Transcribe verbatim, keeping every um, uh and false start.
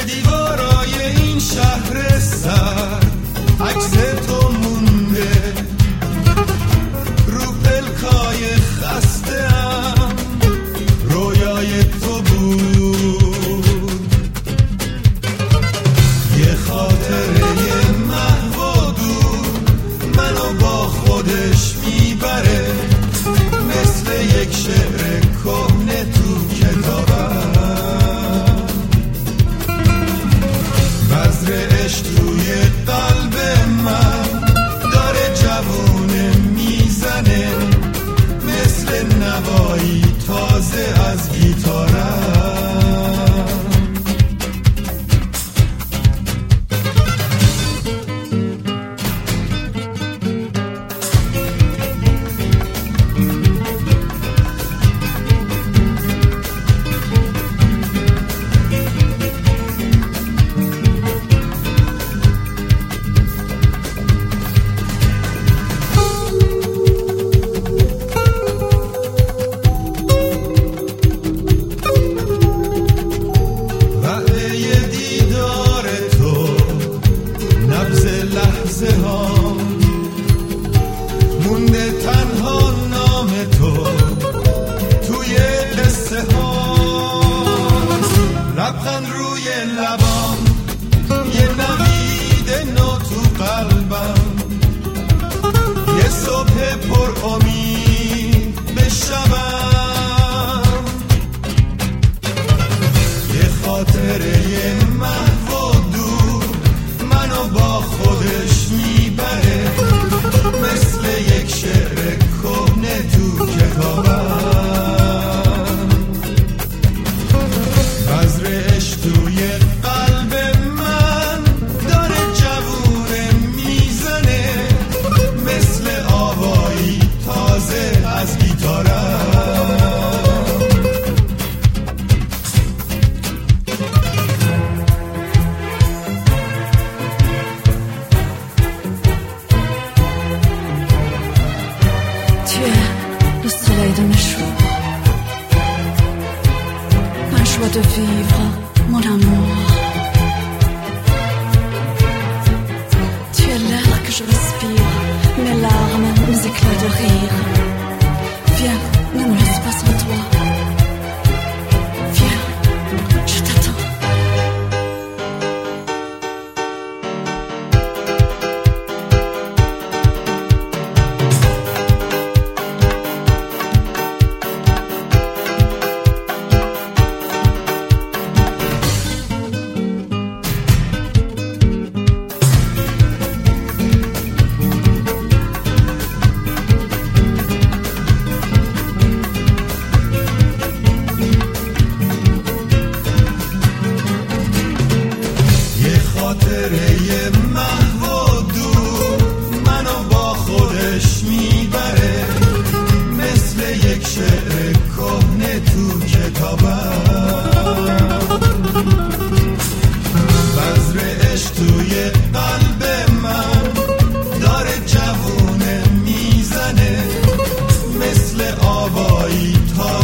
دیوارای این شهر سر عکس تو مونده، رو پلکای خسته‌ام رویای تو بود. یه خاطره محو و دور منو با خودش میبره، مثل یک شعر کهنه تو کتابم. بذر عشق توی قلب من داره جوونه میزنه، مثل نوایی تازه از گیتارم. مونده تنها نام تو توی قصه ها، لبخند روی لبام، یه نوید نو تو قلبم، یه صبح پر امید به شبم. یه خاطره محو و دور منو با خودش میبره، مثل یک شعر کهنه تو کتابم. بذر عشق توی قلب من داره جوونه میزنه، مثل آوایی تازه از گیتارم. De vivre mon amour, tu es l'air que je respire, mes larmes, mes éclats de rire. Viens, ne me laisse pas sans toi. Viens, je t'attends. خاطره محو و دور منو با خودش میبره، مثل یک شعر کهنه تو کتابم. بذر عشق توی قلب من داره جوونه میزنه، مثل آوایی تا